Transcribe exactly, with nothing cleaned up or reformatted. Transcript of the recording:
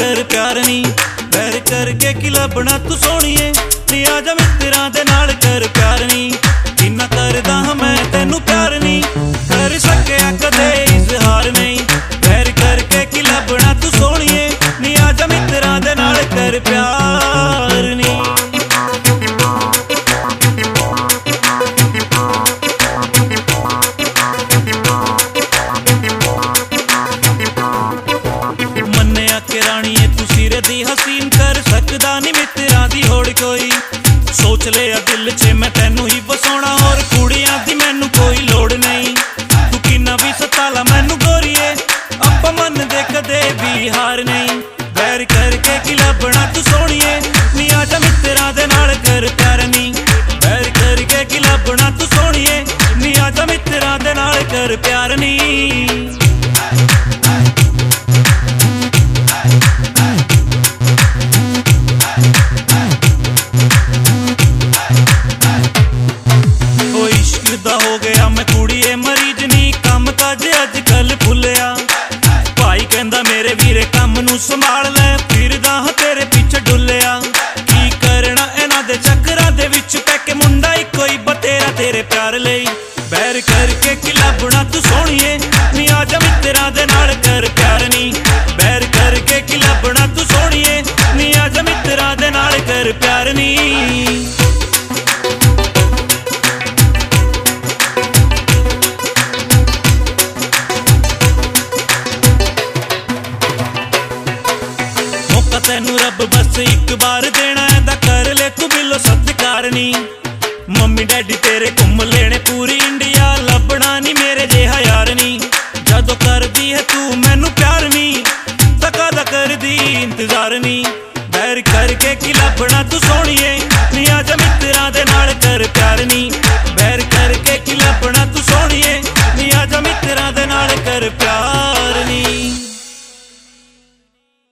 कर प्यार नी। बैर करके की लभना तू सोहणीए नी, आजा मित्रां दे नाल कर प्यार नी। जिन्ना करदा हां मैं तैनू प्यार नी, कर सकिया कदे इजहार नहीं। बैर करके की लभना तू सोहणीए नी, आजा मित्रां दे नाल कर प्यार नी। मन्निया कि राणीए तू सिरे दी हसीन, कर सकदा नी मित्रां दी होड़ कोई। सोच लिया दिल च मैं तैनू ही बसाउणा, होर कुड़ियां दी मैनू कोई लोड़ नहीं। तू किन्ना भी सताला मैनू गोरीए, आपां मनदे कदे भी हार नहीं। बैर करके की लभना तू सोहणीए नी, आजा मित्रां दे नाल कर प्यार नी। बैर करके की लभना तू सोहणीए नी, आजा मित्रां दे नाल कर प्यार नी। हो गया मैं कुड़िए मरीज नी, काम काज अजकल भुलिया। भाई कहंदा मेरे वीरे काम नू संभाल लै, फिरदा हां तेरे पिछे डुलिया। की करना इन्हां दे चक्करां दे विच पै के, मुंडा इक्को ही बतेरा तेरे प्यार लई। बैर करके की लभना तू सोहणीए नी, आजा मित्रां दे नाल कर प्यार नी। बैर करके की लभना तू सोहणीए नी, आजा मित्रां दे नाल कर प्यार नी। तैनू रब बस एक बार देना ऐदा, कर ले तू बिलो सत्कार नी। मम्मी डैडी तेरे घुम लेने पूरी इंडिया, लभना नी मेरे जेहा यार नी। जदों करदी है तू मैनू प्यार नी, तका दा करदी इंतजार नी। बैर करके की लभना तू सोहणीए नी, आजा मित्रां दे नाल कर प्यार नी। बैर